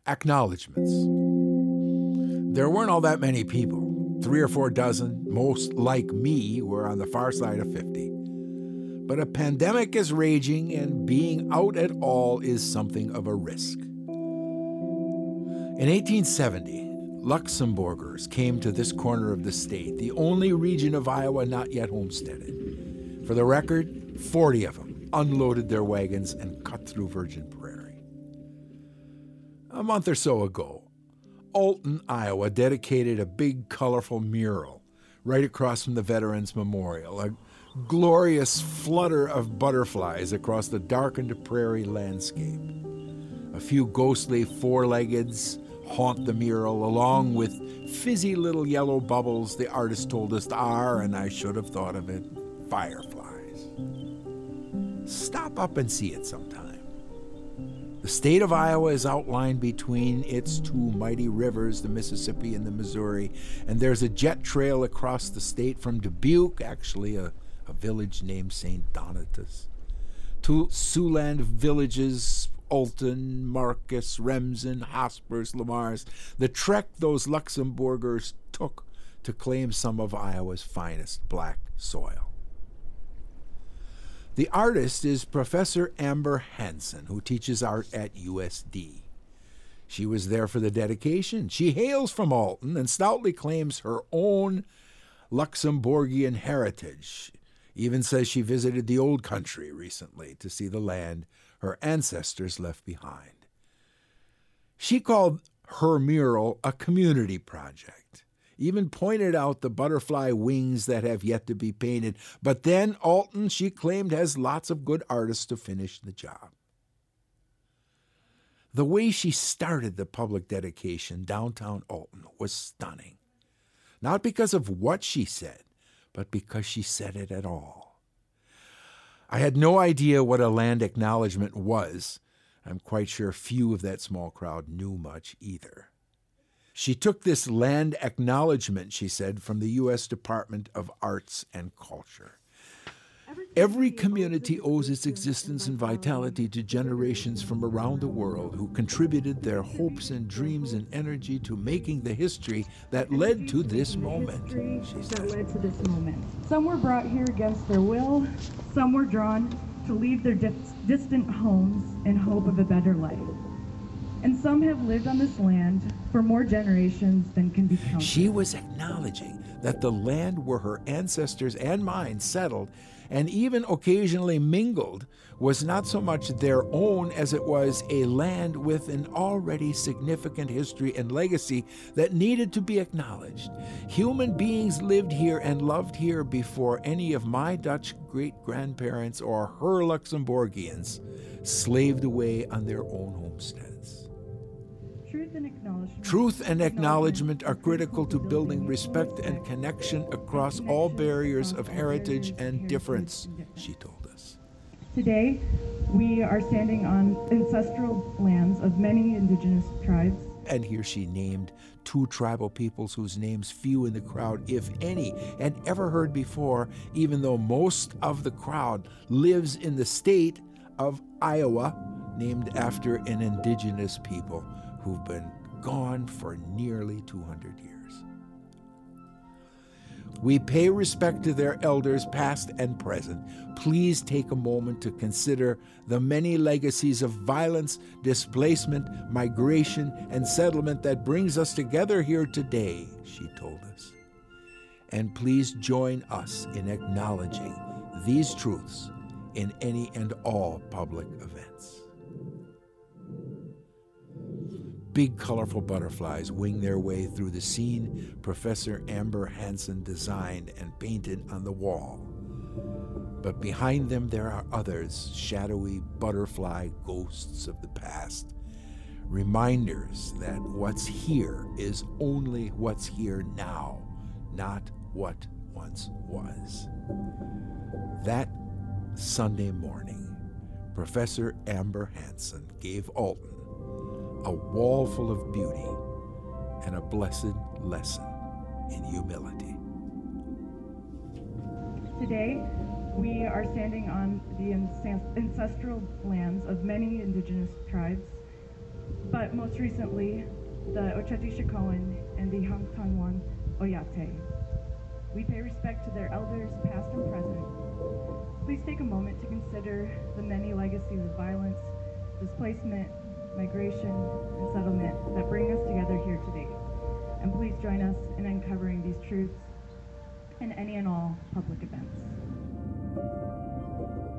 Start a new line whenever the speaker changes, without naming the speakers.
Acknowledgements. There weren't all that many people, 3 or 4 dozen. Most, like me, were on the far side of 50. But a pandemic is raging, and being out at all is something of a risk. In 1870, Luxembourgers came to this corner of the state, the only region of Iowa not yet homesteaded. For the record, 40 of them unloaded their wagons and cut through virgin prairie. A month or so ago, Alton, Iowa dedicated a big, colorful mural right across from the Veterans Memorial, a glorious flutter of butterflies across the darkened prairie landscape. A few ghostly four-leggeds haunt the mural, along with fizzy little yellow bubbles the artist told us are, and I should have thought of it, fireflies. Stop up and see it sometime. The state of Iowa is outlined between its two mighty rivers, the Mississippi and the Missouri, and there's a jet trail across the state from Dubuque, actually a village named St. Donatus, to Siouxland villages, Alton, Marcus, Remsen, Hospers, Lamars, the trek those Luxembourgers took to claim some of Iowa's finest black soil. The artist is Professor Amber Hansen, who teaches art at USD. She was there for the dedication. She hails from Alton and stoutly claims her own Luxembourgian heritage. Even says she visited the old country recently to see the land her ancestors left behind. She called her mural a community project, even pointed out the butterfly wings that have yet to be painted. But then Alton, she claimed, has lots of good artists to finish the job. The way she started the public dedication downtown Alton was stunning. Not because of what she said, but because she said it at all. I had no idea what a land acknowledgement was. I'm quite sure few of that small crowd knew much either. She took this land acknowledgement, she said, from the U.S. Department of Arts and Culture. Every community owes its existence and vitality to generations from around the world who contributed their hopes and dreams and energy to making the history that led to this moment, she said.
Some were brought here against their will. Some were drawn to leave their distant homes in hope of a better life. And some have lived on this land for more generations than can be counted.
She was acknowledging that the land where her ancestors and mine settled and even occasionally mingled was not so much their own as it was a land with an already significant history and legacy that needed to be acknowledged. Human beings lived here and loved here before any of my Dutch great-grandparents or her Luxembourgians slaved away on their own homesteads. Truth and acknowledgement are critical to building respect and connection across all barriers of heritage and difference, she told us.
Today, we are standing on ancestral lands of many indigenous tribes.
And here she named 2 tribal peoples whose names few in the crowd, if any, had ever heard before, even though most of the crowd lives in the state of Iowa, named after an indigenous people who've been gone for nearly 200 years. We pay respect to their elders, past and present. Please take a moment to consider the many legacies of violence, displacement, migration, and settlement that brings us together here today, she told us. And please join us in acknowledging these truths in any and all public events. Big, colorful butterflies wing their way through the scene Professor Amber Hansen designed and painted on the wall. But behind them there are others, shadowy butterfly ghosts of the past, reminders that what's here is only what's here now, not what once was. That Sunday morning, Professor Amber Hansen gave Alton a wall full of beauty and a blessed lesson in humility.
Today, we are standing on the ancestral lands of many indigenous tribes, but most recently, the Oceti Sakowin and the Hangtanwan Oyate. We pay respect to their elders, past and present. Please take a moment to consider the many legacies of violence, displacement, migration, and settlement that bring us together here today. And please join us in uncovering these truths in any and all public events.